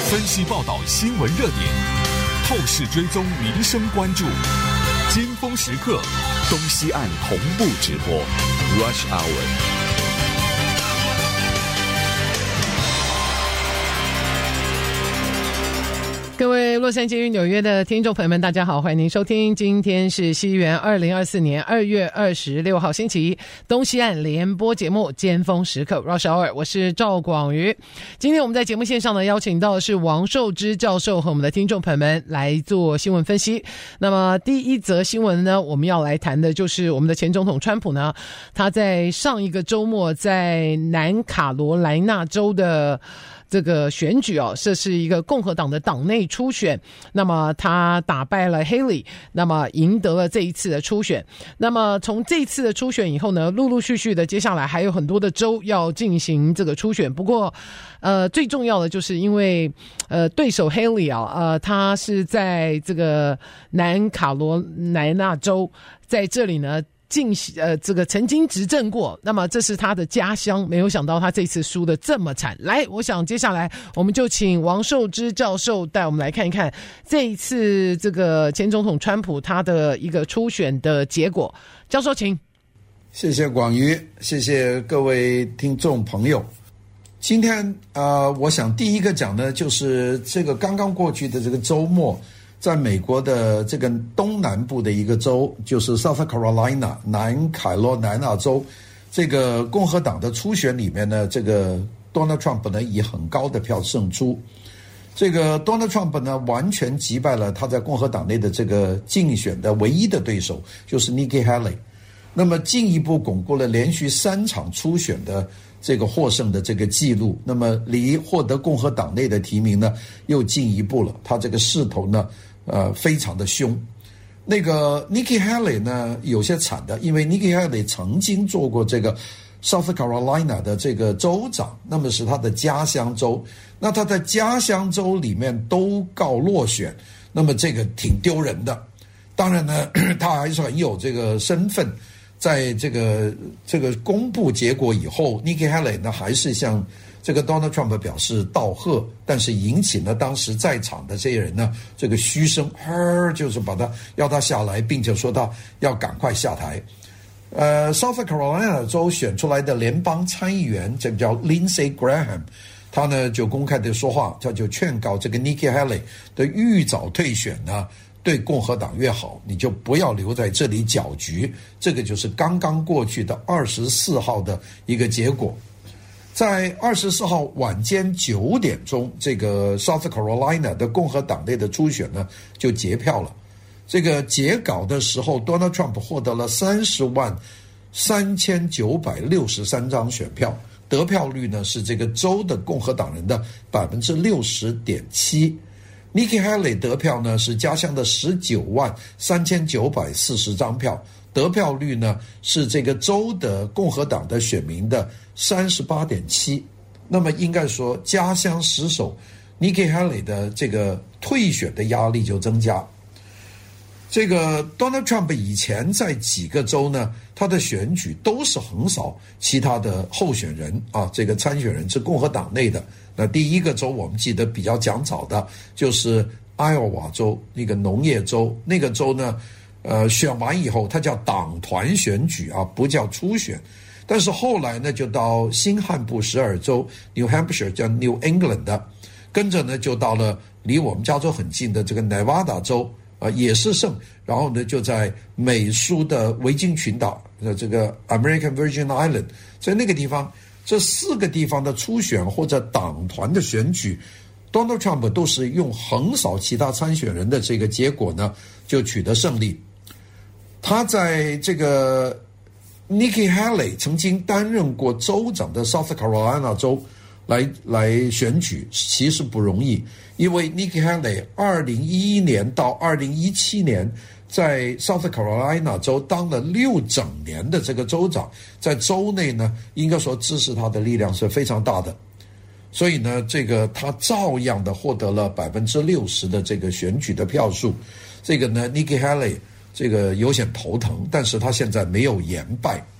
分析报道新闻热点，透视追踪民生关注，尖峰时刻，东西岸同步直播 Rush Hour。 各位洛杉矶与纽约的听众朋友们，大家好，欢迎您收听，今天是西元2024年2月26号星期一，东西岸联播节目尖峰时刻 Rush Hour， 我是赵广瑜。今天我们在节目线上呢，邀请到的是王寿之教授和我们的听众朋友们来做新闻分析。那么第一则新闻呢，我们要来谈的就是我们的前总统川普呢，他在上一个周末在南卡罗来纳州的这个选举这是一个共和党的党内初选，那么他打败了 Haley， 那么赢得了这一次的初选。那么从这一次的初选以后呢，陆陆续续的接下来还有很多的州要进行这个初选。不过最重要的就是因为对手 Haley 他是在这个南卡罗来纳州，在这里呢这个曾经执政过，那么这是他的家乡，没有想到他这次输得这么惨。来，我想接下来我们就请王寿之教授带我们来看一看这一次这个前总统川普他的一个初选的结果。教授请。 谢谢广瑜，谢谢各位听众朋友。今天我想第一个讲呢，就是这个刚刚过去的这个周末，在美国的这个东南部的一个州，就是 South Carolina 南卡罗来纳州，这个共和党的初选里面呢，这个 Donald Trump 呢以很高的票胜出。这个 Donald Trump 呢完全击败了他在共和党内的这个竞选的唯一的对手，就是 Nikki Haley， 那么进一步巩固了连续3场初选的这个获胜的这个记录，那么离获得共和党内的提名呢又进一步了，他这个势头呢非常的凶。那个 Nikki Haley 呢有些惨的，因为 Nikki Haley 曾经做过这个 South Carolina 的这个州长，那么是他的家乡州，那他在家乡州里面都告落选，那么这个挺丢人的。当然呢他还是很有这个身份，在这个公布结果以后， Nikki Haley 呢还是向这个 Donald Trump 表示道贺，但是引起了当时在场的这些人呢这个嘘声，就是把他要他下来，并且说他要赶快下台。South Carolina 州选出来的联邦参议员，这个叫 Lindsey Graham， 他呢就公开的说话，他就劝告这个 Nikki Haley 的愈早退选呢对共和党越好，你就不要留在这里搅局。这个就是刚刚过去的24号的一个结果。在24号晚间9点钟，这个 South Carolina 的共和党内的初选呢就结票了。这个截稿的时候 Donald Trump 获得了303963张选票，得票率呢是这个州的共和党人的 60.7%。Nikki Haley 得票呢是家乡的193940张票，得票率呢是这个州的共和党的选民的 38.7%。 那么应该说家乡失守 Nikki Haley 的这个退选的压力就增加。这个 Donald Trump 以前在几个州呢，他的选举都是横扫其他的候选人这个参选人是共和党内的。那第一个州我们记得比较讲早的就是艾奥瓦州，那个农业州，那个州呢选完以后它叫党团选举不叫初选。但是后来呢就到新罕布什尔州 New Hampshire 叫 New England 的，跟着呢就到了离我们加州很近的这个 Nevada 州也是胜，然后呢就在美苏的维京群岛这个 American Virgin Island， 在那个地方，这4个地方的初选或者党团的选举 Donald Trump 都是用横扫其他参选人的这个结果呢就取得胜利。他在这个 Nikki Haley 曾经担任过州长的 South Carolina 州来选举其实不容易，因为 Nikki Haley 2011年到2017年在 South Carolina 州当了6整年的这个州长，在州内呢应该说支持他的力量是非常大的，所以呢这个他照样的获得了 60% 的这个选举的票数。这个呢 Nikki Haley 这个有点头疼，但是他现在没有言败。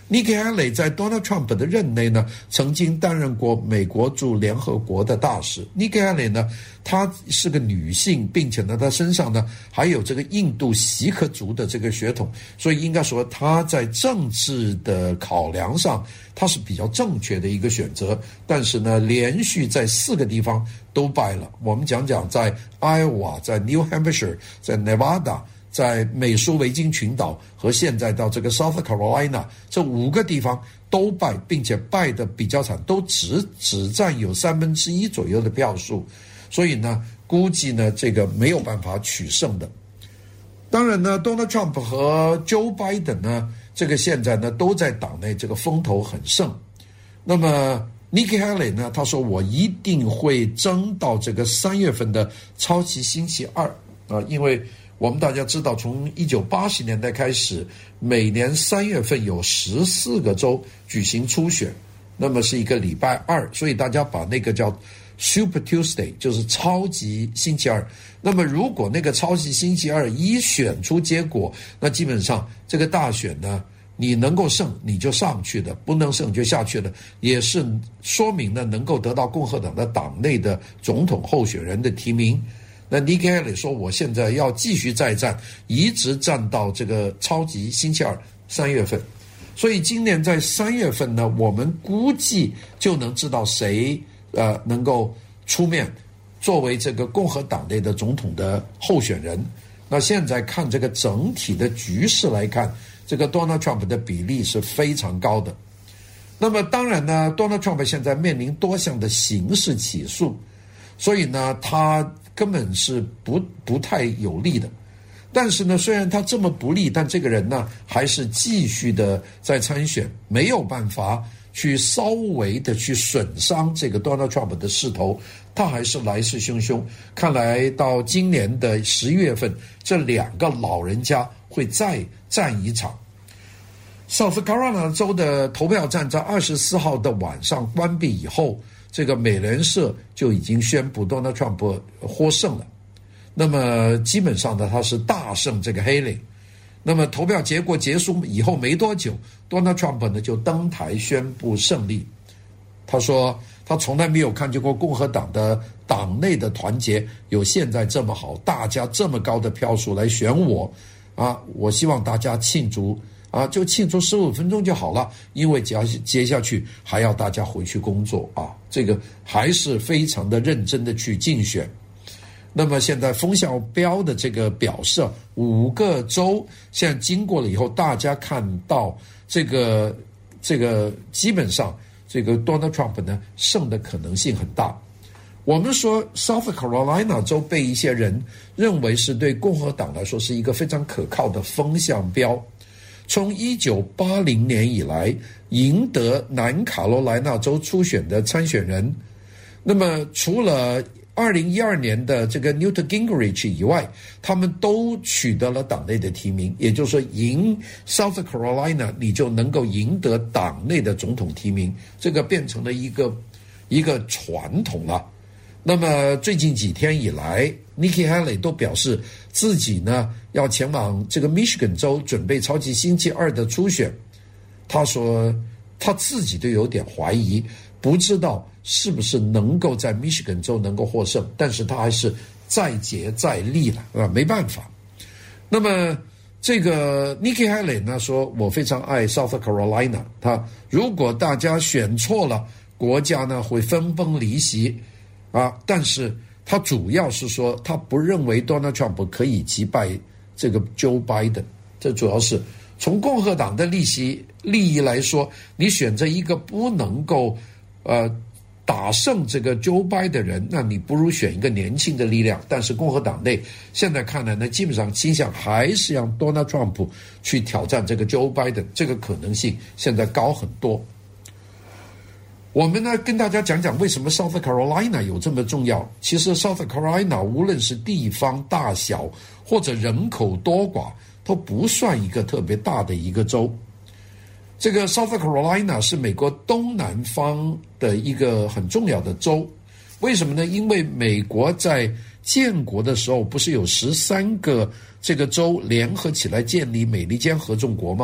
Nikki Haley 在 Donald Trump 的任内呢，曾经担任过美国驻联合国的大使。Nikki Haley 呢，她是个女性，并且呢，她身上呢还有这个印度锡克族的这个血统，所以应该说她在政治的考量上，她是比较正确的一个选择。但是呢，连续在4个地方都败了。我们讲在 Iowa， 在 New Hampshire， 在 Nevada，在美苏维京群岛和现在到这个 South Carolina 这5个地方都败，并且败得比较惨，都只占有1/3左右的票数，所以呢，估计呢这个没有办法取胜的。当然呢 ，Donald Trump 和 Joe Biden 呢，这个现在呢都在党内这个风头很盛。那么 Nikki Haley 呢，他说我一定会争到这个3月份的超级星期二啊，因为我们大家知道，从1980年代开始，每年3月份有14个州举行初选，那么是一个礼拜二，所以大家把那个叫 Super Tuesday， 就是超级星期二。那么如果那个超级星期二一选出结果，那基本上这个大选呢，你能够胜你就上去的，不能胜就下去了，也是说明呢能够得到共和党的党内的总统候选人的提名。那 Nikki Haley 说我现在要继续再战，一直战到这个超级星期二3月份。所以今年在3月份呢，我们估计就能知道谁能够出面作为这个共和党内的总统的候选人。那现在看这个整体的局势来看，这个 Donald Trump 的比例是非常高的。那么当然呢 Donald Trump 现在面临多项的刑事起诉，所以呢他根本是不太有利的。但是呢，虽然他这么不利，但这个人呢还是继续的在参选，没有办法去稍微的去损伤这个 Donald Trump 的势头，他还是来势汹汹。看来到今年的11月份，这2个老人家会再战一场。South Carolina 州的投票站在24号的晚上关闭以后，这个美联社就已经宣布 Donald Trump 获胜了。那么基本上呢，他是大胜这个 Haley。那么投票结果结束以后没多久， Donald Trump 呢就登台宣布胜利。他说他从来没有看见过共和党的党内的团结有现在这么好，大家这么高的票数来选我啊！我希望大家庆祝啊，就庆祝15分钟就好了，因为接下去还要大家回去工作啊，这个还是非常的认真的去竞选。那么现在风向标的这个表示，5个州现在经过了以后，大家看到这个基本上这个 Donald Trump 呢胜的可能性很大。我们说 South Carolina 州被一些人认为是对共和党来说是一个非常可靠的风向标。从1980年以来，赢得南卡罗来纳州初选的参选人，那么除了2012年的这个 Newt Gingrich 以外，他们都取得了党内的提名，也就是说赢 South Carolina 你就能够赢得党内的总统提名，这个变成了一个传统了。那么最近几天以来 Nikki Haley 都表示自己呢要前往这个 Michigan 州准备超级星期二的初选。他说他自己都有点怀疑，不知道是不是能够在 Michigan 州能够获胜，但是他还是再接再厉了，没办法。那么这个 Nikki Haley 呢说我非常爱 South Carolina， 他如果大家选错了，国家呢会分崩离析啊，但是他主要是说他不认为 Donald Trump 可以击败这个 Joe Biden， 这主要是从共和党的利益来说，你选择一个不能够打胜这个 Joe Biden 的人，那你不如选一个年轻的力量。但是共和党内现在看来呢，基本上倾向还是让 Donald Trump 去挑战这个 Joe Biden， 这个可能性现在高很多。我们呢跟大家讲讲为什么 South Carolina 有这么重要。其实 South Carolina 无论是地方大小或者人口多寡，都不算一个特别大的一个州。这个 South Carolina 是美国东南方的一个很重要的州。为什么呢？因为美国在建国的时候不是有13个这个州联合起来建立美利坚合众国吗？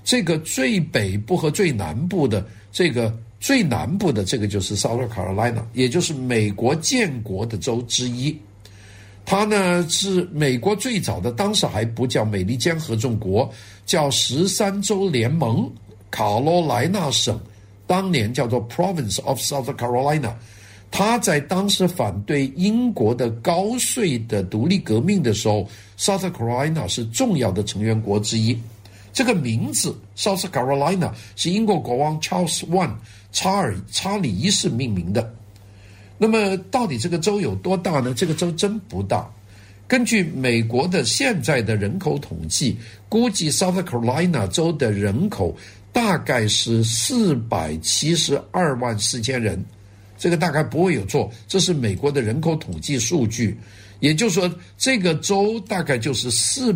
这个最北部和最南部的这个最南部的这个就是 South Carolina， 也就是美国建国的州之一。它呢是美国最早的，当时还不叫美利坚合众国，叫13州联盟，卡罗来纳省，当年叫做 Province of South Carolina。他在当时反对英国的高税的独立革命的时候， South Carolina 是重要的成员国之一。这个名字 South Carolina 是英国国王 Charles I 查理一世命名的。那么到底这个州有多大呢？这个州真不大。根据美国的现在的人口统计，估计 South Carolina 州的人口大概是472万4千人，这个大概不会有错，这是美国的人口统计数据。也就是说，这个州大概就是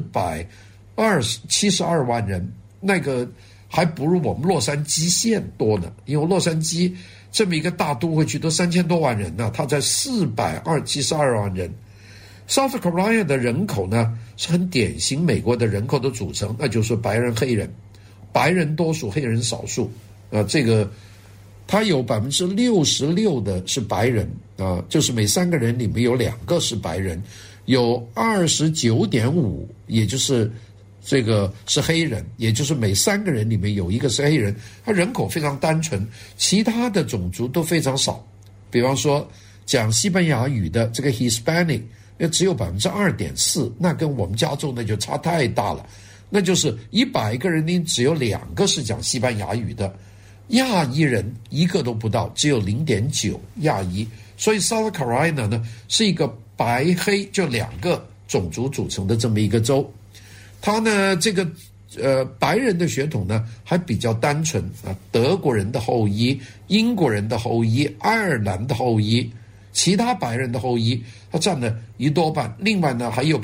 472万人，那个还不如我们洛杉矶县多呢，因为洛杉矶这么一个大都会区都3000多万人呢，它才472万人。South Carolina 的人口呢是很典型美国的人口的组成，那就是白人黑人，白人多数，黑人少数。这个它有66%的是白人就是每3个人里面有2个是白人，有29.5%，也就是这个是黑人，也就是每3个人里面有1个是黑人。它人口非常单纯，其他的种族都非常少。比方说讲西班牙语的这个 Hispanic， 那只有2.4%，那跟我们加州那就差太大了。那就是100个人里只有2个是讲西班牙语的。亚裔人1个都不到，只有 0.9 亚裔。所以 South Carolina 呢是一个白黑就2个种族组成的这么一个州。它呢这个白人的血统呢还比较单纯德国人的后裔、英国人的后裔、爱尔兰的后裔，其他白人的后裔它占了1多半。另外呢还有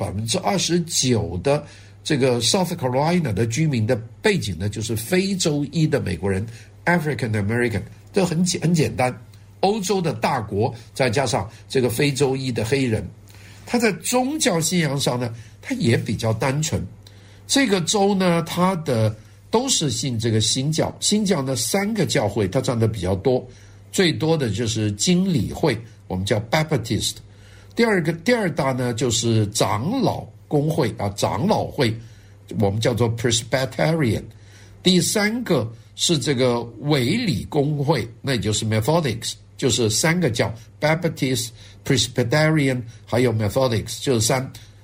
29%的这个 South Carolina 的居民的背景呢就是非洲裔的美国人 African American， 这很简单，欧洲的大国再加上这个非洲裔的黑人。它在宗教信仰上呢它也比较单纯。这个州呢它的都是信这个新教，新教呢3个教会它占的比较多，最多的就是经理会，我们叫 Baptist。 第二大呢就是长老公会长老会，我们叫做 Presbyterian。 第3个是这个卫理公会，那也就是 Methodics， 就是3个教 Baptist、 Presbyterian 还有 Methodics， 就是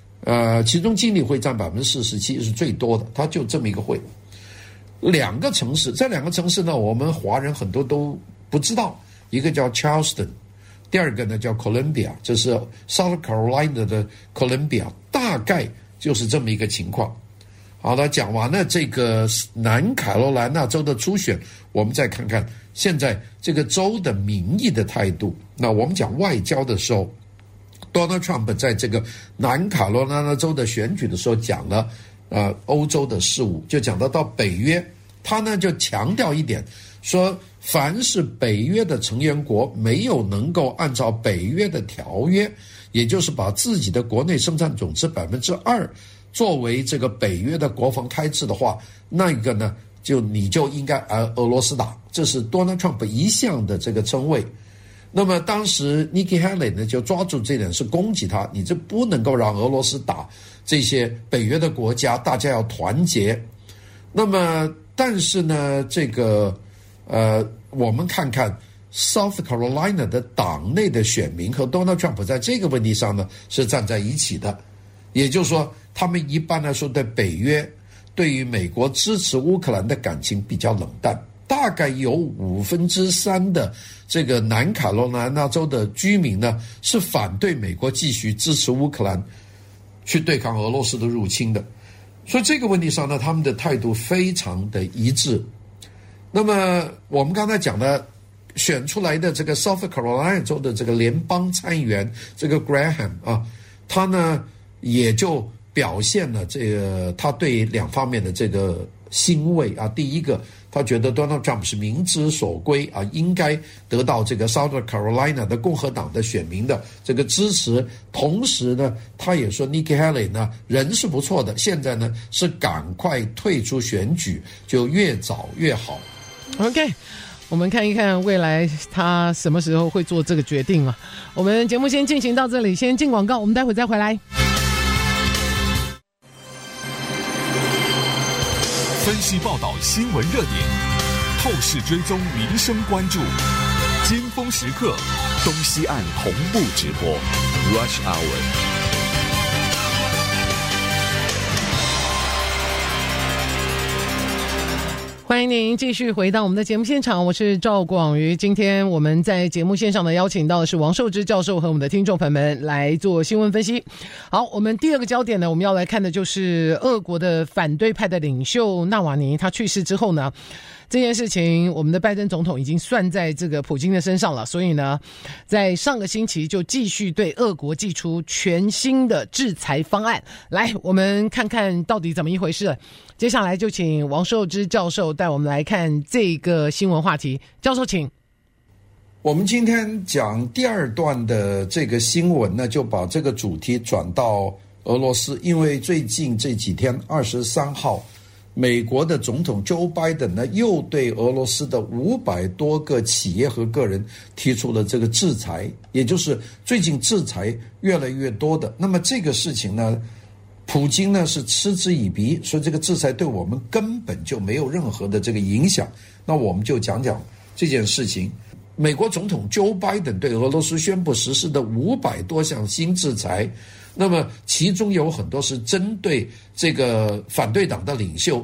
3。其中经理会占 47% 是最多的，它就这么一个会。2个城市，这2个城市呢我们华人很多都不知道，一个叫 Charleston， 第2个呢叫 Columbia， 这是 South Carolina 的 Columbia， 大概就是这么一个情况。好了，讲完了这个南卡罗来纳州的初选，我们再看看现在这个州的民意的态度。那我们讲外交的时候， Donald Trump 在这个南卡罗来纳州的选举的时候讲了欧洲的事务，就讲到北约。他呢就强调一点，说凡是北约的成员国没有能够按照北约的条约，也就是把自己的国内生产总值 2% 作为这个北约的国防开支的话，那个呢你就应该俄罗斯打，这是 Donald Trump 一向的这个称谓。那么当时 Nikki Haley 呢就抓住这点是攻击他，你这不能够让俄罗斯打这些北约的国家，大家要团结。那么但是呢这个我们看看 South Carolina 的党内的选民和 Donald Trump 在这个问题上呢是站在一起的。也就是说他们一般来说对北约对于美国支持乌克兰的感情比较冷淡，大概有3%的这个南卡罗来纳州的居民呢是反对美国继续支持乌克兰去对抗俄罗斯的入侵的。所以这个问题上呢他们的态度非常的一致。那么我们刚才讲的选出来的这个 South Carolina 州的这个联邦参议员这个 Graham 他呢也就表现了这个他对2方面的这个欣慰啊。第一个，他觉得 Donald Trump 是明知所归啊，应该得到这个 South Carolina 的共和党的选民的这个支持。同时呢，他也说 Nikki Haley 呢人是不错的，现在呢是赶快退出选举，就越早越好。 OK， 我们看一看未来他什么时候会做这个决定啊。我们节目先进行到这里，先进广告，我们待会再回来。 分析报道新闻热点，透视追踪民生关注，尖峰时刻，东西岸同步直播 Rush Hour。 欢迎您继续回到我们的节目现场，我是赵广瑜。今天我们在节目线上的邀请到的是王寿之教授和我们的听众朋友们来做新闻分析。好，我们第二个焦点呢，我们要来看的就是俄国的反对派的领袖纳瓦尼他去世之后呢，这件事情我们的拜登总统已经算在这个普京的身上了，所以呢在上个星期就继续对俄国祭出全新的制裁方案。来，我们看看到底怎么一回事。接下来就请王寿之教授带我们来看这个新闻话题。教授请。 我们今天讲第二段的这个新闻呢，就把这个主题转到俄罗斯，因为最近这几天23号美国的总统 Joe Biden 呢又对俄罗斯的500多个企业和个人提出了这个制裁，也就是最近制裁越来越多的。那么这个事情呢，普京呢是嗤之以鼻，说这个制裁对我们根本就没有任何的这个影响。那我们就讲讲这件事情。美国总统 Joe Biden 对俄罗斯宣布实施的500多项新制裁，那么其中有很多是针对这个反对党的领袖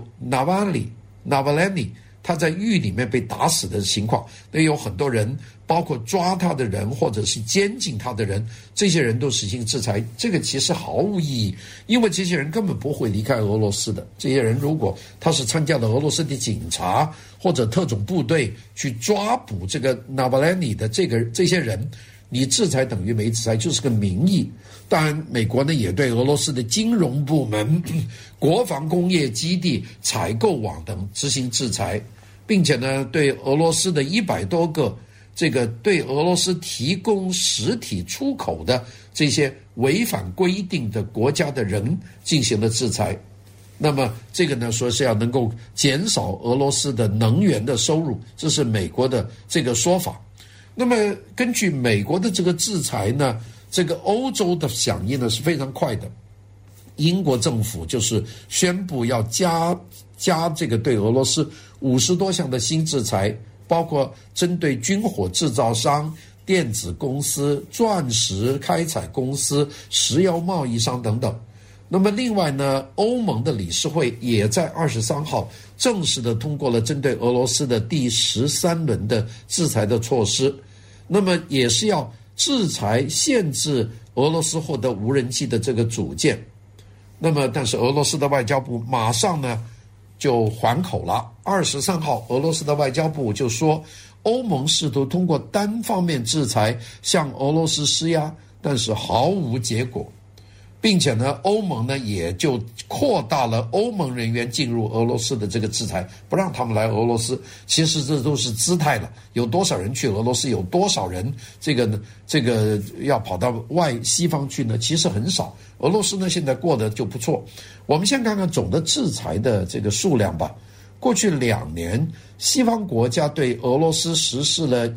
Navalny 他在狱里面被打死的情况，那有很多人，包括抓他的人或者是监禁他的人，这些人都实行制裁。这个其实毫无意义，因为这些人根本不会离开俄罗斯的。这些人如果他是参加了俄罗斯的警察或者特种部队去抓捕这个 Navalny 的这些人，你制裁等于没制裁，就是个名义。当然美国呢也对俄罗斯的金融部门、国防工业基地、采购网等执行制裁，并且呢对俄罗斯的100多个这个对俄罗斯提供实体出口的这些违反规定的国家的人进行了制裁。那么这个呢说是要能够减少俄罗斯的能源的收入，这是美国的这个说法。那么根据美国的这个制裁呢，这个欧洲的响应呢是非常快的。英国政府就是宣布要加这个对俄罗斯50多项的新制裁，包括针对军火制造商、电子公司、钻石开采公司、石油贸易商等等。那么另外呢，欧盟的理事会也在23号正式的通过了针对俄罗斯的第13轮的制裁的措施，那么也是要制裁限制俄罗斯获得无人机的这个组件。那么但是俄罗斯的外交部马上呢就还口了。23号俄罗斯的外交部就说，欧盟试图通过单方面制裁向俄罗斯施压，但是毫无结果，并且呢欧盟呢也就扩大了欧盟人员进入俄罗斯的这个制裁，不让他们来俄罗斯。其实这都是姿态了，有多少人去俄罗斯，有多少人这个要跑到西方去呢？其实很少。俄罗斯呢现在过得就不错。我们先看看总的制裁的这个数量吧。过去2年，西方国家对俄罗斯实施了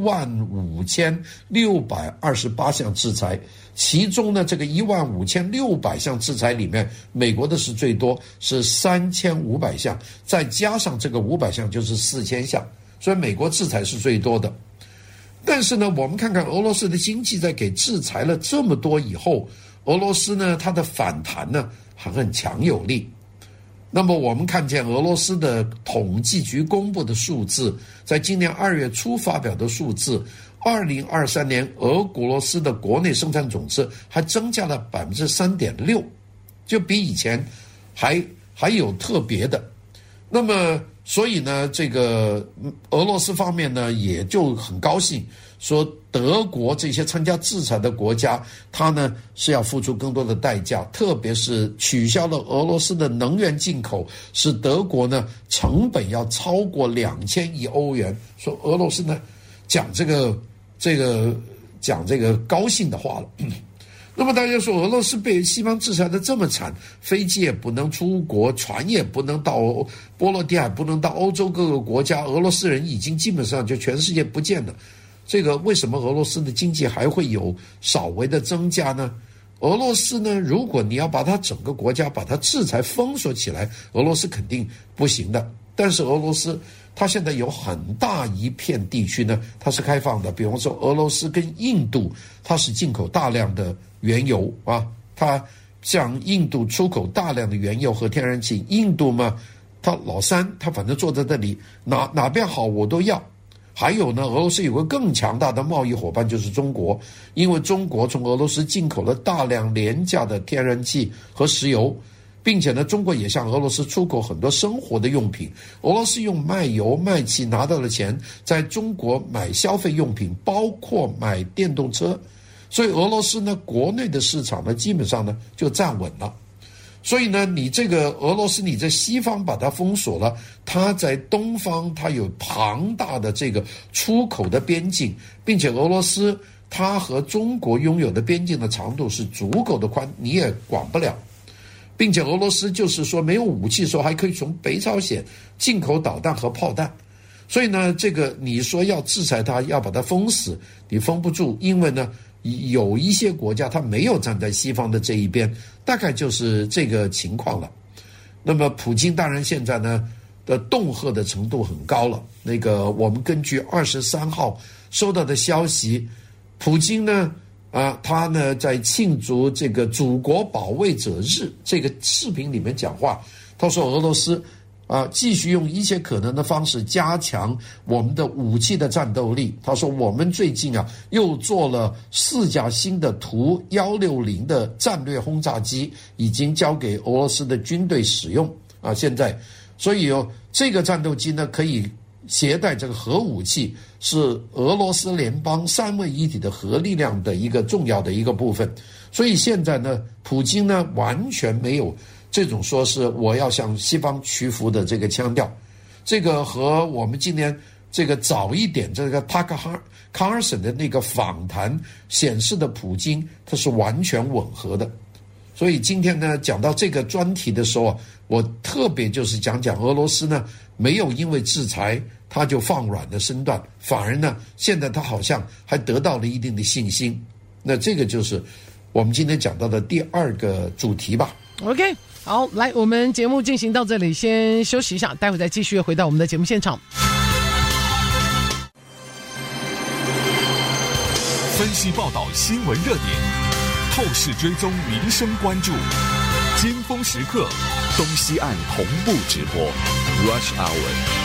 15628项制裁，其中呢这个15600项制裁里面，美国的是最多，是3500项，再加上这个500项就是4000项，所以美国制裁是最多的。但是呢我们看看俄罗斯的经济在给制裁了这么多以后，俄罗斯呢它的反弹呢还很强有力。那么我们看见俄罗斯的统计局公布的数字，在今年2月初发表的数字，2023年俄罗斯的国内生产总值还增加了 3.6%， 就比以前还有特别的。那么所以呢这个俄罗斯方面呢也就很高兴， 说德国这些参加制裁的国家，它呢是要付出更多的代价，特别是取消了俄罗斯的能源进口，使德国呢成本要超过2000亿欧元。说俄罗斯呢讲这个高兴的话了。那么大家说，俄罗斯被西方制裁的这么惨，飞机也不能出国，船也不能到波罗的海，不能到欧洲各个国家，俄罗斯人已经基本上就全世界不见了。这个为什么俄罗斯的经济还会有稍微的增加呢？俄罗斯呢，如果你要把它整个国家把它制裁封锁起来，俄罗斯肯定不行的。但是俄罗斯它现在有很大一片地区呢，它是开放的。比方说俄罗斯跟印度，它是进口大量的原油啊，它向印度出口大量的原油和天然气。印度嘛，它老三，它反正坐在这里，哪边好我都要。还有呢，俄罗斯有个更强大的贸易伙伴就是中国，因为中国从俄罗斯进口了大量廉价的天然气和石油，并且呢，中国也向俄罗斯出口很多生活的用品。俄罗斯用卖油卖气拿到的钱，在中国买消费用品，包括买电动车。所以俄罗斯呢，国内的市场呢，基本上呢就站稳了。所以呢，你这个俄罗斯，你在西方把它封锁了，它在东方它有庞大的这个出口的边境，并且俄罗斯它和中国拥有的边境的长度是足够的宽，你也管不了。并且俄罗斯就是说没有武器的时候，还可以从北朝鲜进口导弹和炮弹。所以呢，这个你说要制裁它，要把它封死，你封不住，因为呢，有一些国家它没有站在西方的这一边，大概就是这个情况了。那么普京当然现在呢的恫吓的程度很高了。那个我们根据23号收到的消息，普京呢他呢在庆祝这个祖国保卫者日这个视频里面讲话，他说俄罗斯继续用一切可能的方式加强我们的武器的战斗力。他说我们最近又做了4架新的图160的战略轰炸机，已经交给俄罗斯的军队使用现在，所以这个战斗机呢可以携带这个核武器，是俄罗斯联邦3位一体的核力量的一个重要的一个部分。所以现在呢，普京呢完全没有这种说是我要向西方屈服的这个腔调。这个和我们今天这个早一点这个 Tucker Carlson 的那个访谈显示的普京，它是完全吻合的。所以今天呢讲到这个专题的时候，我特别就是讲俄罗斯呢没有因为制裁他就放软的身段，反而呢现在他好像还得到了一定的信心。那这个就是我们今天讲到的第2个主题吧。 OK， 好，来，我们节目进行到这里，先休息一下，待会再继续回到我们的节目现场。 分析报道新闻热点，透视追踪民生关注，尖峰时刻东西岸同步直播 Rush Hour。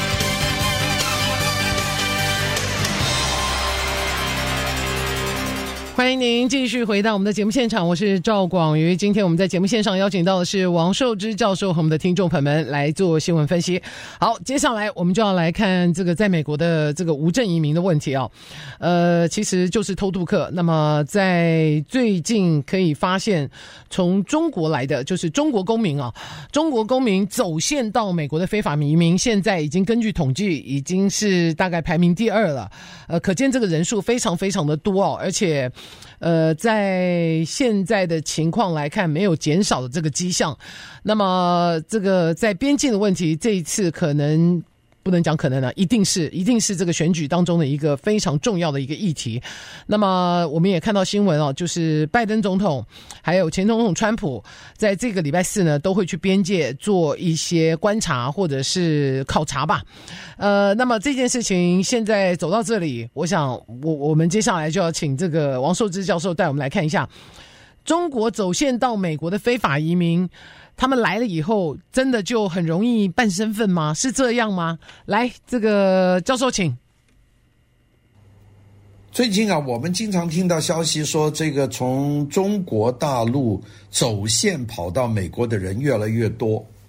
欢迎您继续回到我们的节目现场，我是赵广瑜。今天我们在节目线上邀请到的是王寿之教授和我们的听众朋友们来做新闻分析。好，接下来我们就要来看这个在美国的这个无证移民的问题其实就是偷渡客。那么在最近可以发现，从中国来的就是中国公民中国公民走线到美国的非法移民，现在已经根据统计已经是大概排名第2了。可见这个人数非常非常的多而且在现在的情况来看，没有减少的这个迹象。那么这个在边境的问题，这一次可能不能讲可能一定是这个选举当中的一个非常重要的一个议题。那么我们也看到新闻就是拜登总统还有前总统川普在这个礼拜4呢都会去边界做一些观察或者是考察吧。那么这件事情现在走到这里，我想我们接下来就要请这个王寿之教授带我们来看一下中国走线到美国的非法移民，他们来了以后真的就很容易办身份吗？是这样吗？来，这个教授请。 最近我们经常听到消息说，这个从中国大陆走线跑到美国的人越来越多。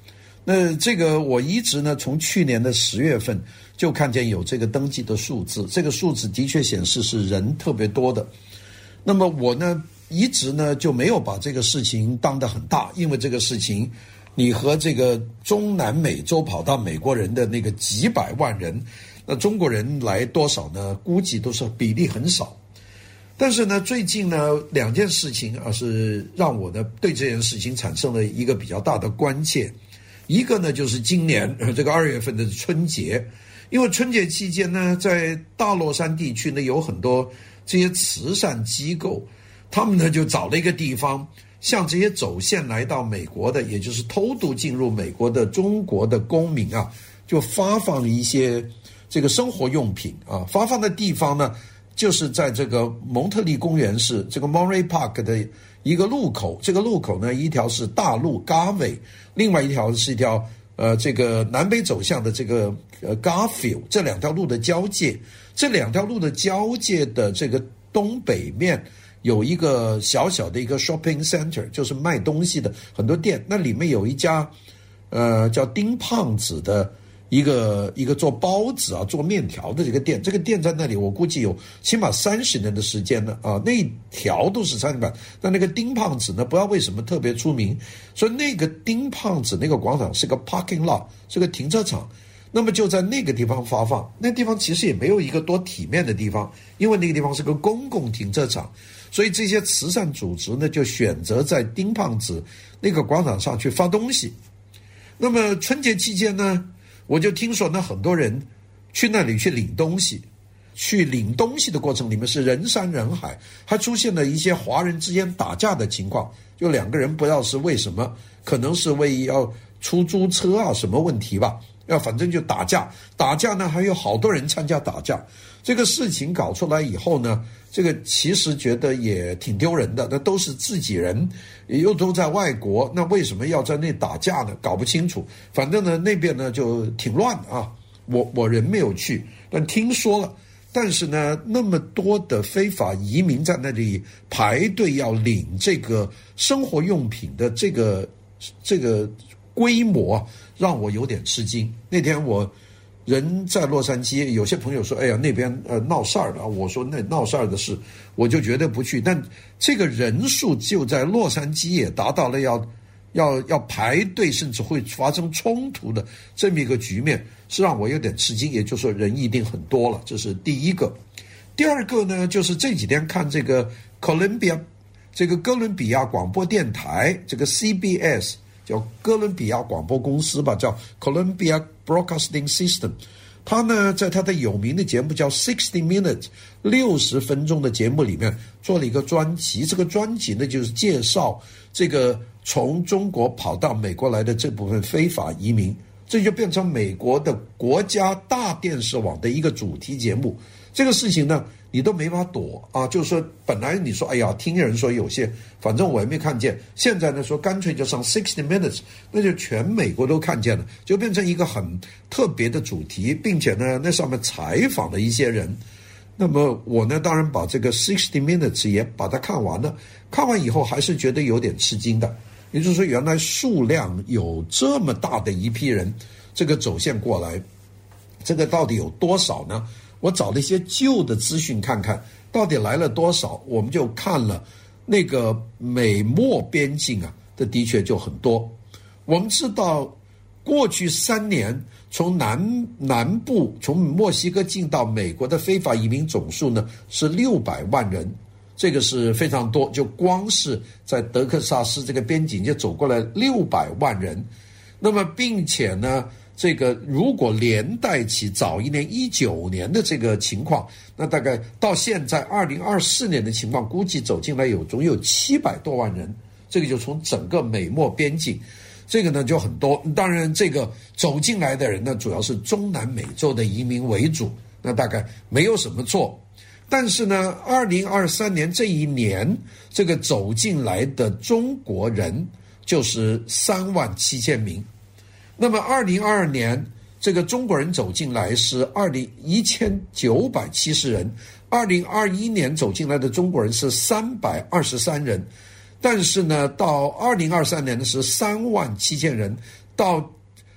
那这个我一直呢，从去年的10月份就看见有这个登记的数字，这个数字的确显示是人特别多的。那么我呢，一直呢就没有把这个事情当得很大，因为这个事情，你和这个中南美洲跑到美国人的那个几百万人，那中国人来多少呢？估计都是比例很少。但是呢，最近呢2件事情是让我呢对这件事情产生了一个比较大的关切。一个呢就是今年这个2月份的春节，因为春节期间呢，在大洛杉矶地区呢有很多这些慈善机构，他们呢就找了一个地方，向这些走线来到美国的，也就是偷渡进入美国的中国的公民啊，就发放一些这个生活用品啊。发放的地方呢，就是在这个蒙特利公园市这个 Monterey Park 的一个路口，这个路口呢，一条是大路 Garvey， 另外一条是一条这个南北走向的这个Garfield， 这2条路的交界，这2条路的交界的这个东北面有一个小小的一个 shopping center， 就是卖东西的很多店，那里面有一家叫丁胖子的一个做包子啊、做面条的这个店，这个店在那里我估计有起码30年的时间了啊，那一条都是餐馆。但那个丁胖子呢，不知道为什么特别出名，所以那个丁胖子那个广场是个 parking lot， 是个停车场。那么就在那个地方发放，那地方其实也没有一个多体面的地方，因为那个地方是个公共停车场，所以这些慈善组织呢就选择在丁胖子那个广场上去发东西。那么春节期间呢，我就听说呢，很多人去那里去领东西，去领东西的过程里面是人山人海，还出现了一些华人之间打架的情况，就2个人不知道是为什么，可能是为要出租车啊什么问题吧，反正就打架呢，还有好多人参加打架。这个事情搞出来以后呢，这个其实觉得也挺丢人的，那都是自己人，又都在外国，那为什么要在那打架呢？搞不清楚。反正呢那边呢就挺乱啊，我人没有去，但听说了。但是呢，那么多的非法移民在那里排队要领这个生活用品的这个规模，让我有点吃惊。那天我人在洛杉矶，有些朋友说：“哎呀，那边闹事儿了。”我说：“那闹事儿的事，我就绝对不去。”但这个人数就在洛杉矶也达到了要排队，甚至会发生冲突的这么一个局面，是让我有点吃惊。也就是说，人一定很多了，这是第一个。第二个呢，就是这几天看这个哥伦比亚广播电台，这个 CBS。叫哥伦比亚广播公司吧，叫 Columbia Broadcasting System。 他呢在他的有名的节目叫60 Minutes 60分钟的节目里面做了一个专辑，这个专辑呢就是介绍这个从中国跑到美国来的这部分非法移民，这就变成美国的国家大电视网的一个主题节目。这个事情呢你都没法躲啊，就是说本来你说哎呀听人说有些，反正我也没看见，现在呢说干脆就上60 Minutes， 那就全美国都看见了，就变成一个很特别的主题，并且呢那上面采访了一些人。那么我呢当然把这个60 Minutes 也把它看完了，看完以后还是觉得有点吃惊的，也就是说原来数量有这么大的一批人这个走线过来，这个到底有多少呢？我找了一些旧的资讯看看到底来了多少，我们就看了那个美墨边境啊，这的确就很多。我们知道过去3年从南部从墨西哥进到美国的非法移民总数呢是600万人，这个是非常多，就光是在德克萨斯这个边境就走过来600万人。那么并且呢这个如果连带起早一年19年的这个情况，那大概到现在2024年的情况，估计走进来总有700多万人，这个就从整个美墨边境，这个呢就很多。当然这个走进来的人呢主要是中南美洲的移民为主，那大概没有什么错。但是呢2023年这一年这个走进来的中国人就是37000名。那么2022年这个中国人走进来是1970人，2021年走进来的中国人是323人，但是呢到2023年的是37000人，到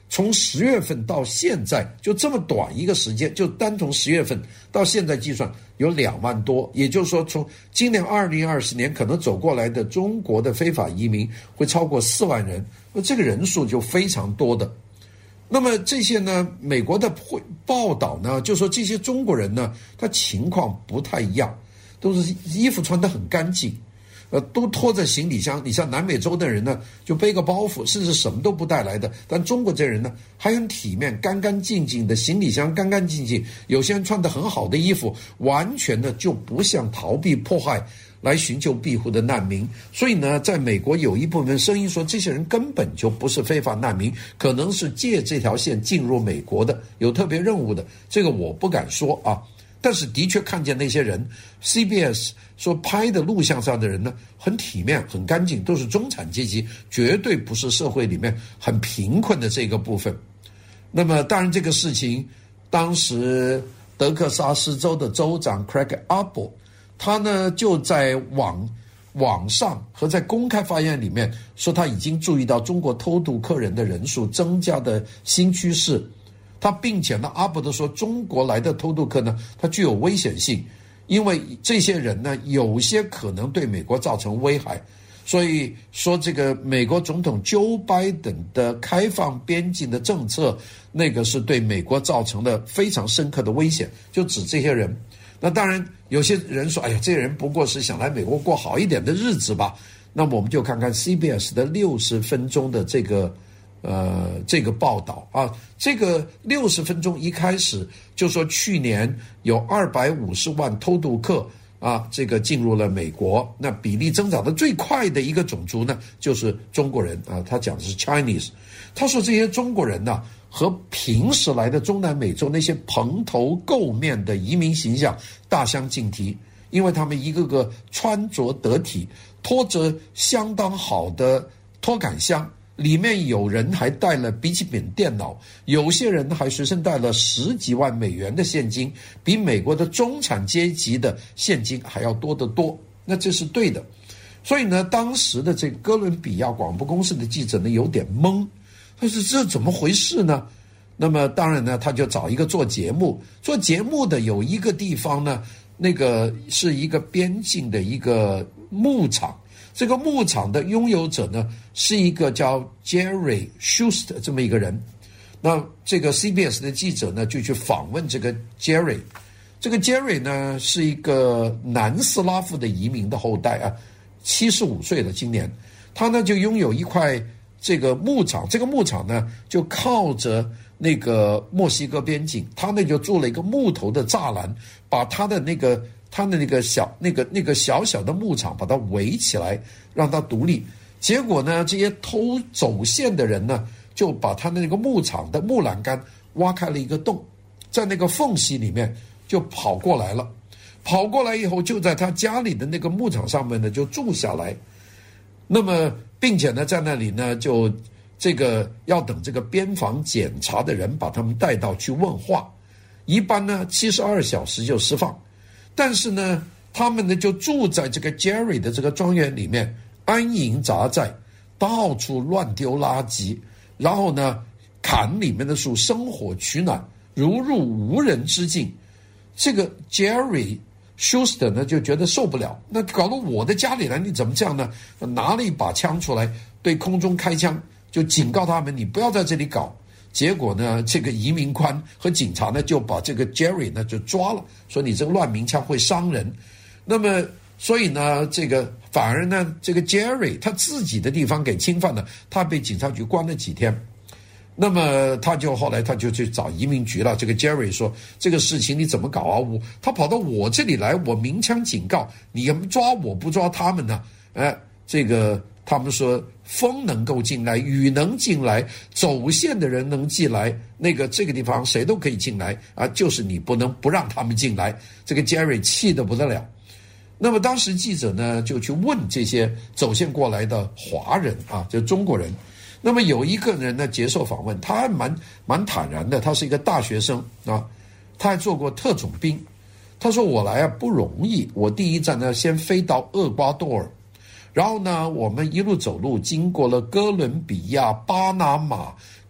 从10月份到现在就这么短一个时间，就单从10月份到现在计算有2万多，也就是说从今年2020年可能走过来的中国的非法移民会超过4万人，这个人数就非常多的。那么这些呢，美国的报道呢就说这些中国人呢他情况不太一样，都是衣服穿得很干净，都拖着行李箱。你像南美洲的人呢就背个包袱，甚至什么都不带来的，但中国这人呢还很体面，干干净净的行李箱干干净净，有些人穿得很好的衣服，完全的就不像逃避迫害来寻求庇护的难民。所以呢在美国有一部分声音说这些人根本就不是非法难民，可能是借这条线进入美国的，有特别任务的，这个我不敢说啊。但是的确看见那些人 CBS 说拍的录像上的人呢很体面很干净，都是中产阶级，绝对不是社会里面很贫困的这个部分。那么当然这个事情当时德克萨斯州的州长 Craig Abbott 他呢就在网上和在公开发言里面说他已经注意到中国偷渡客人的人数增加的新趋势。他并且呢阿伯德说中国来的偷渡客呢它具有危险性，因为这些人呢有些可能对美国造成危害，所以说这个美国总统 Joe Biden 的开放边境的政策那个是对美国造成了非常深刻的危险，就指这些人。那当然有些人说哎呀这些人不过是想来美国过好一点的日子吧，那么我们就看看 CBS 的60分钟的这个报道啊，这个60分钟一开始就说去年有250万偷渡客啊，这个进入了美国，那比例增长的最快的一个种族呢就是中国人啊，他讲的是 Chinese。 他说这些中国人呢和平时来的中南美洲那些蓬头垢面的移民形象大相径庭，因为他们一个个穿着得体，拖着相当好的拖杆箱，里面有人还带了笔记本电脑，有些人还随身带了10几万美元的现金，比美国的中产阶级的现金还要多得多。那这是对的。所以呢当时的这个哥伦比亚广播公司的记者呢有点懵，他说这怎么回事呢？那么当然呢他就找一个做节目的有一个地方呢，那个是一个边境的一个牧场，这个牧场的拥有者呢是一个叫 Jerry Schuster 这么一个人。那这个 CBS 的记者呢就去访问这个 Jerry。 这个 Jerry 呢是一个南斯拉夫的移民的后代啊，75岁了今年。他呢就拥有一块这个牧场，这个牧场呢就靠着那个墨西哥边境，他呢就做了一个木头的栅栏，把他的那个小小的牧场把它围起来，让它独立。结果呢这些偷走线的人呢就把他的那个牧场的木栏杆挖开了一个洞，在那个缝隙里面就跑过来了。跑过来以后就在他家里的那个牧场上面呢就住下来。那么并且呢在那里呢就这个要等这个边防检查的人把他们带到去问话，一般呢72小时就释放。但是呢他们呢就住在这个 Jerry 的这个庄园里面，安营扎寨，到处乱丢垃圾，然后呢砍里面的树，生火取暖，如入无人之境。这个 Jerry Schuster 呢就觉得受不了，那搞到我的家里来你怎么这样呢？拿了一把枪出来对空中开枪，就警告他们你不要在这里搞。结果呢这个移民官和警察呢就把这个 Jerry 呢就抓了，说你这个乱鸣枪会伤人。那么所以呢这个反而呢这个 Jerry 他自己的地方给侵犯了，他被警察局关了几天。那么后来他就去找移民局了。这个 Jerry 说这个事情你怎么搞啊？他跑到我这里来，我鸣枪警告你，抓我不抓他们呢？这个他们说风能够进来，雨能进来，走线的人能进来，这个地方谁都可以进来啊，就是你不能不让他们进来。这个 Jerry 气得不得了。那么当时记者呢就去问这些走线过来的华人啊，就中国人。那么有一个人呢接受访问，他还蛮坦然的，他是一个大学生啊，他还做过特种兵。他说我来不容易，我第一站呢先飞到厄瓜多尔，然后呢我们一路走路经过了哥伦比亚、巴拿马、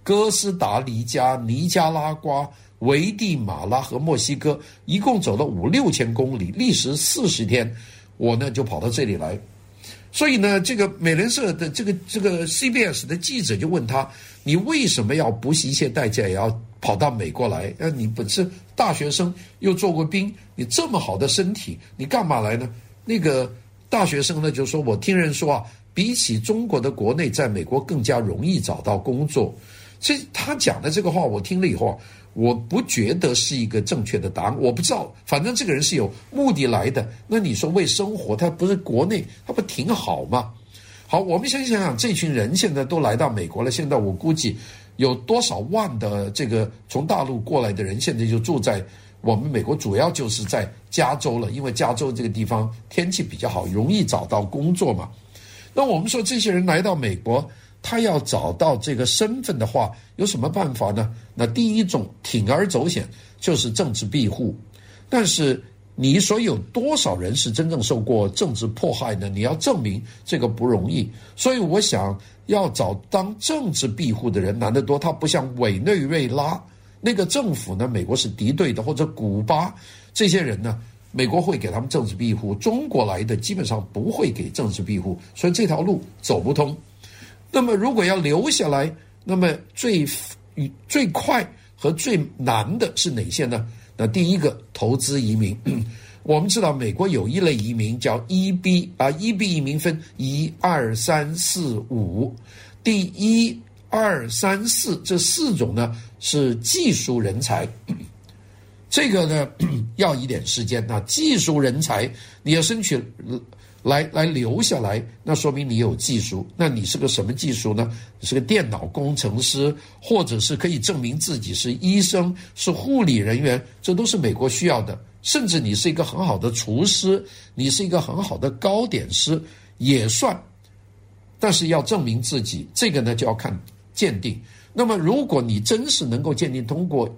哥斯达黎加、尼加拉瓜、危地马拉和墨西哥，一共走了5-6千公里，历时40天，我呢就跑到这里来。所以呢，这个美联社的这个 CBS 的记者就问他，你为什么要不惜一切代价也要跑到美国来？你本是大学生，又做过兵，你这么好的身体，你干嘛来呢？那个大学生呢就说，我听人说啊，比起中国的国内，在美国更加容易找到工作。所以他讲的这个话，我听了以后，我不觉得是一个正确的答案。我不知道，反正这个人是有目的来的。那你说为生活，他不是国内，他不挺好吗？好，我们先想想，这群人现在都来到美国了，现在我估计有多少万的这个从大陆过来的人，现在就住在我们美国，主要就是在加州了，因为加州这个地方天气比较好，容易找到工作嘛。那我们说这些人来到美国，他要找到这个身份的话，有什么办法呢？那第一种铤而走险就是政治庇护。但是你说有多少人是真正受过政治迫害呢？你要证明这个不容易。所以我想要找当政治庇护的人难得多，他不像委内瑞拉那个政府呢，美国是敌对的，或者古巴这些人呢，美国会给他们政治庇护，中国来的基本上不会给政治庇护，所以这条路走不通。那么如果要留下来，那么最快和最难的是哪些呢？那第一个，投资移民。我们知道美国有一类移民叫 EB 移民分1、2、3、4、5，第1、2、3、4这4种呢是技术人才。这个呢要一点时间。那技术人才你要争取来留下来，那说明你有技术。那你是个什么技术呢？你是个电脑工程师，或者是可以证明自己是医生、是护理人员，这都是美国需要的。甚至你是一个很好的厨师，你是一个很好的糕点师也算。但是要证明自己，这个呢就要看鉴定。那么如果你真是能够鉴定通过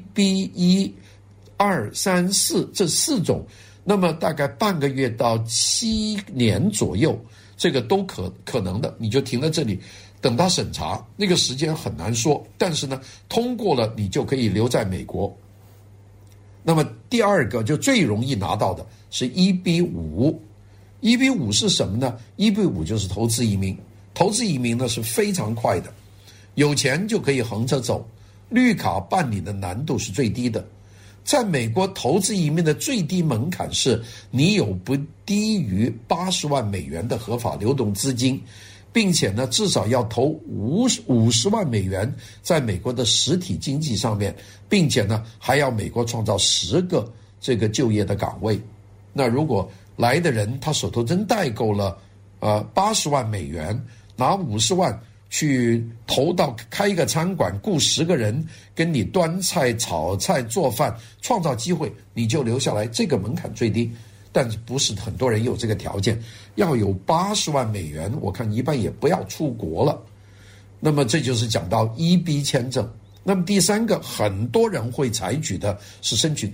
EB1、2、3、4这4种，那么大概半个月到7年左右，这个都可能的，你就停在这里等他审查，那个时间很难说，但是呢通过了你就可以留在美国。那么第二个就最容易拿到的是 EB5。 EB5 是什么呢？ EB5 就是投资移民。投资移民呢是非常快的，有钱就可以横着走，绿卡办理的难度是最低的。在美国投资移民的最低门槛是你有不低于80万美元的合法流动资金，并且呢至少要投50万美元在美国的实体经济上面，并且呢还要美国创造10个这个就业的岗位。那如果来的人他手头真带够了80万美元，拿50万去投到开一个餐馆，雇10个人跟你端菜、炒菜、做饭，创造机会，你就留下来，这个门槛最低。但是不是很多人有这个条件，要有80万美元，我看一般也不要出国了。那么这就是讲到 EB 签证。那么第三个很多人会采取的是申请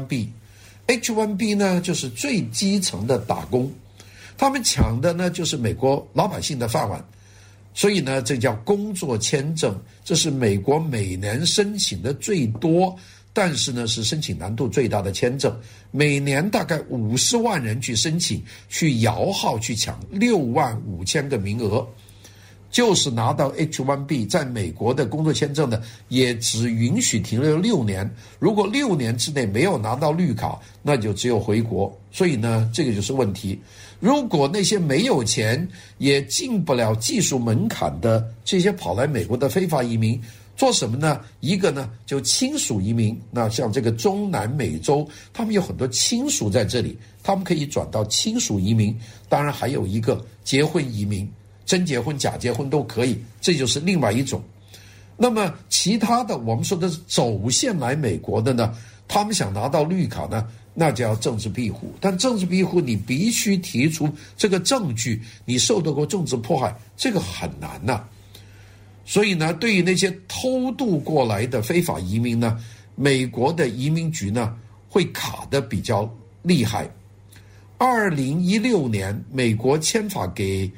H1B。H1B 呢就是最基层的打工，他们抢的呢就是美国老百姓的饭碗。所以呢这叫工作签证，这是美国每年申请的最多，但是呢是申请难度最大的签证。每年大概50万人去申请，去摇号去抢65000个名额，就是拿到 H1B。 在美国的工作签证呢也只允许停留6年，如果6年之内没有拿到绿卡，那就只有回国。所以呢这个就是问题。如果那些没有钱也进不了技术门槛的这些跑来美国的非法移民做什么呢？一个呢就亲属移民，那像这个中南美洲他们有很多亲属在这里，他们可以转到亲属移民。当然还有一个结婚移民，真结婚假结婚都可以，这就是另外一种。那么其他的我们说的是走线来美国的呢，他们想拿到绿卡呢，那就要政治庇护。但政治庇护你必须提出这个证据，你受到过政治迫害，这个很难呐。所以呢对于那些偷渡过来的非法移民呢，美国的移民局呢会卡得比较厉害。2016年美国签发给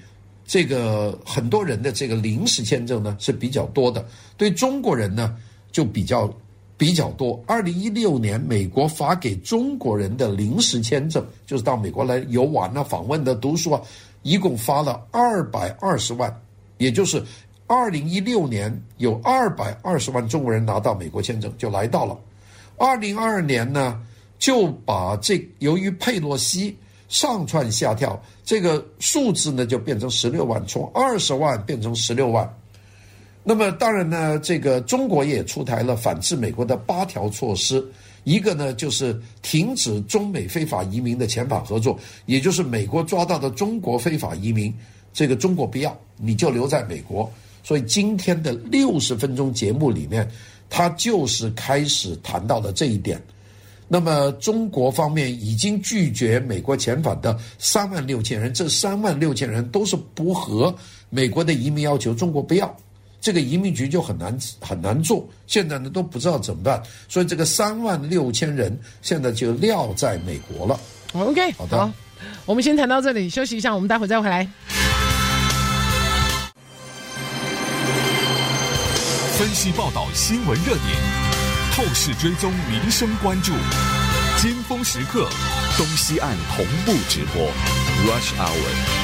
这个很多人的这个临时签证呢是比较多的，对中国人呢就比较多。2016年美国发给中国人的临时签证，就是到美国来游玩啊、访问的、读书啊，一共发了220万，也就是2016年有220万中国人拿到美国签证就来到了。2022年呢，就把由于佩洛西上蹿下跳，这个数字呢就变成16万，从20万变成16万。那么当然呢，这个中国也出台了反制美国的8条措施，一个呢就是停止中美非法移民的遣返合作，也就是美国抓到的中国非法移民，这个中国不要，你就留在美国。所以今天的60分钟节目里面，他就是开始谈到了这一点。那么中国方面已经拒绝美国遣返的36000人，这36000人都是不合美国的移民要求，中国不要，这个移民局就很难做，现在呢都不知道怎么办，所以这个36000人现在就撂在美国了。 OK， 好的， 好，我们先谈到这里，休息一下，我们待会再回来。 分析报道新闻热点，透视追踪民生关注，尖峰时刻，东西岸同步直播 Rush Hour。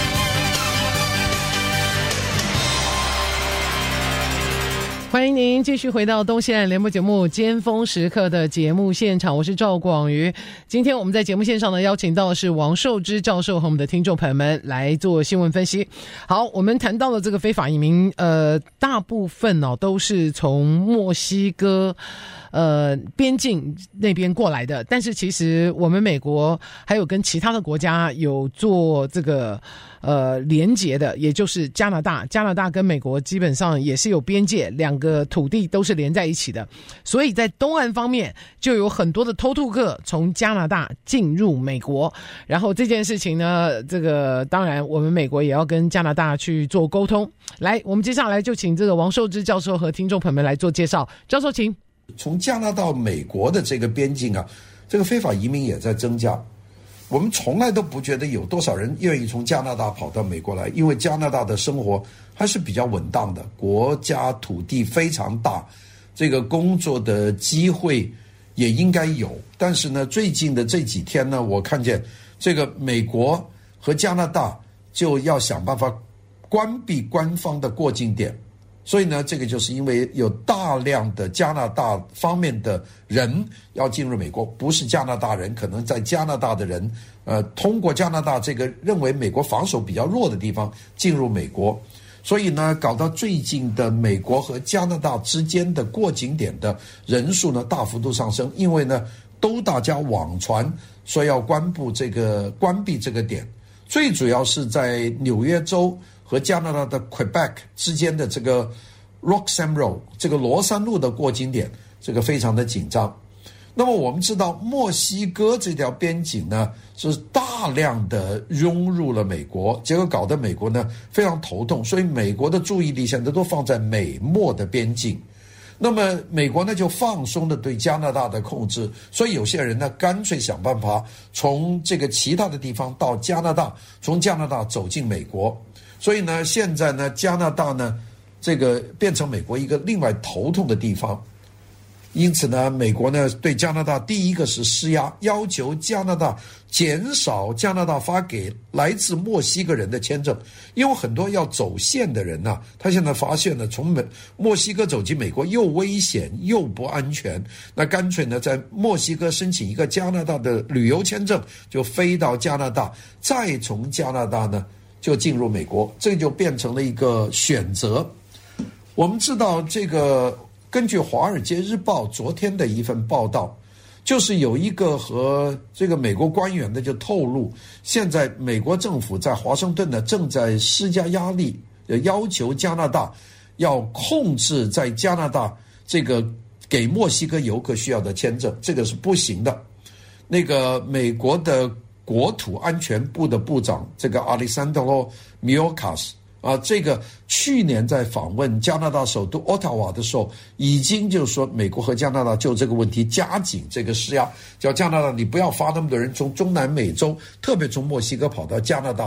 欢迎您继续回到东西岸联播节目尖峰时刻的节目现场，我是赵广瑜。今天我们在节目线上呢邀请到的是王寿之教授和我们的听众朋友们来做新闻分析。好，我们谈到了这个非法移民，大部分都是从墨西哥边境那边过来的，但是其实我们美国还有跟其他的国家有做这个连结的，也就是加拿大跟美国基本上也是有边界，两个土地都是连在一起的，所以在东岸方面就有很多的偷渡客从加拿大进入美国，然后这件事情呢，这个当然我们美国也要跟加拿大去做沟通。来，我们接下来就请这个王寿之教授和听众朋友们来做介绍。教授请。 从加拿大到美国的这个边境啊，这个非法移民也在增加。我们从来都不觉得有多少人愿意从加拿大跑到美国来，因为加拿大的生活还是比较稳当的，国家土地非常大，这个工作的机会也应该有。但是呢，最近的这几天呢，我看见这个美国和加拿大就要想办法关闭官方的过境点。所以呢，这个就是因为有大量的加拿大方面的人要进入美国，不是加拿大人，可能在加拿大的人，通过加拿大这个认为美国防守比较弱的地方进入美国，所以呢，搞到最近的美国和加拿大之间的过境点的人数呢大幅度上升，因为呢都大家网传说要关闭这个点，最主要是在纽约州和加拿大的 Quebec 之间的这个 Roxham Road 这个罗山路的过境点，这个非常的紧张。那么我们知道墨西哥这条边境呢是大量的涌入了美国，结果搞得美国呢非常头痛，所以美国的注意力现在都放在美墨的边境。那么美国呢就放松了对加拿大的控制，所以有些人呢干脆想办法从这个其他的地方到加拿大，从加拿大走进美国。所以呢，现在呢，加拿大呢，这个变成美国一个另外头痛的地方。因此呢，美国呢对加拿大第一个是施压，要求加拿大减少加拿大发给来自墨西哥人的签证，因为很多要走线的人呢，他现在发现呢，从墨西哥走进美国又危险又不安全，那干脆呢在墨西哥申请一个加拿大的旅游签证，就飞到加拿大，再从加拿大呢就进入美国，这就变成了一个选择。我们知道这个根据《华尔街日报》昨天的一份报道，就是有一个和这个美国官员的就透露，现在美国政府在华盛顿呢正在施加压力，要求加拿大要控制在加拿大这个给墨西哥游客需要的签证，这个是不行的。那个美国的国土安全部的部长这个 Alessandro Mayorkas 这个去年在访问加拿大首都 Ottawa 的时候，已经就是说美国和加拿大就这个问题加紧这个施压，叫加拿大你不要发那么多人从中南美洲，特别从墨西哥跑到加拿大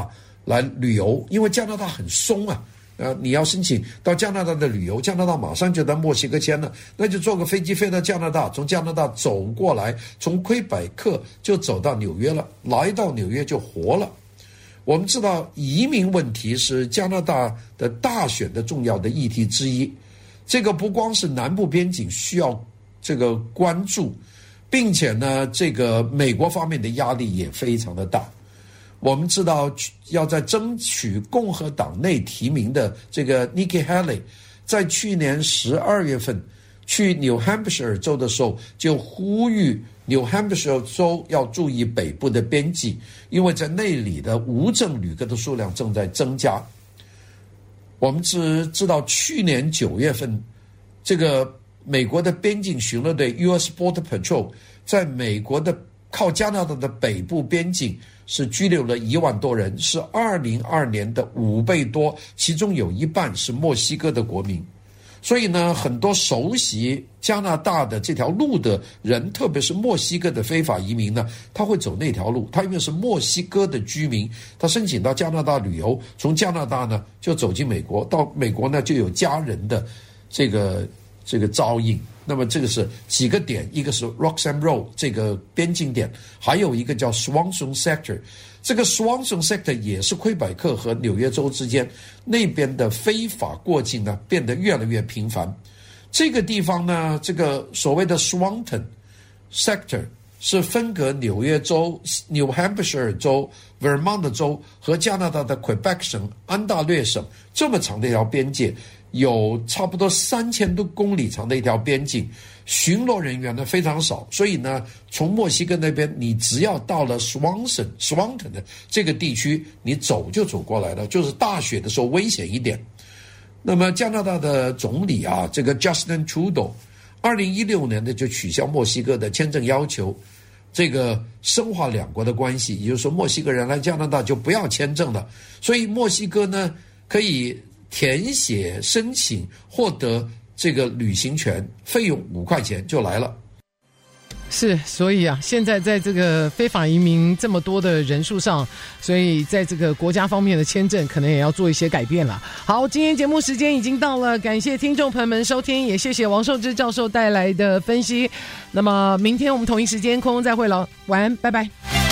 来旅游，因为加拿大很松啊。你要申请到加拿大的旅游，加拿大马上就在墨西哥签了，那就坐个飞机飞到加拿大，从加拿大走过来，从魁北克就走到纽约了，来到纽约就活了。我们知道移民问题是加拿大的大选的重要的议题之一，这个不光是南部边境需要这个关注，并且呢，这个美国方面的压力也非常的大。我们知道要在争取共和党内提名的这个 Nikki Haley， 在去年12月份去 New Hampshire 州的时候，就呼吁 New Hampshire 州要注意北部的边际，因为在那里的无证旅客的数量正在增加。我们只知道去年9月份，这个美国的边境巡逻队 US Border Patrol 在美国的靠加拿大的北部边境是拘留了1万多人，是2022年的5倍多，其中有一半是墨西哥的国民。所以呢，很多熟悉加拿大的这条路的人，特别是墨西哥的非法移民呢，他会走那条路。他因为是墨西哥的居民，他申请到加拿大旅游，从加拿大呢就走进美国，到美国呢就有家人的这个照应。那么这个是几个点，一个是 Roxham Road 这个边境点，还有一个叫 Swanson Sector。这个 Swanson Sector 也是魁北克和纽约州之间，那边的非法过境呢变得越来越频繁。这个地方呢，这个所谓的 Swanton Sector 是分隔纽约州、New Hampshire 州、Vermont 州和加拿大的 Quebec 省、安大略省这么长的一条边界，有差不多3000多公里长的一条边境，巡逻人员呢非常少，所以呢，从墨西哥那边，你只要到了 Swanton 的这个地区，你走就走过来了，就是大雪的时候危险一点。那么加拿大的总理啊，这个 Justin Trudeau 2016年呢就取消墨西哥的签证要求，这个深化两国的关系，也就是说墨西哥人来加拿大就不要签证了，所以墨西哥呢可以填写申请获得这个旅行权，费用5块钱就来了。 是，所以啊，现在在这个非法移民这么多的人数上，所以在这个国家方面的签证可能也要做一些改变了。好，今天节目时间已经到了，感谢听众朋友们收听，也谢谢王寿之教授带来的分析。那么明天我们同一时间空中再会了，晚安，拜拜。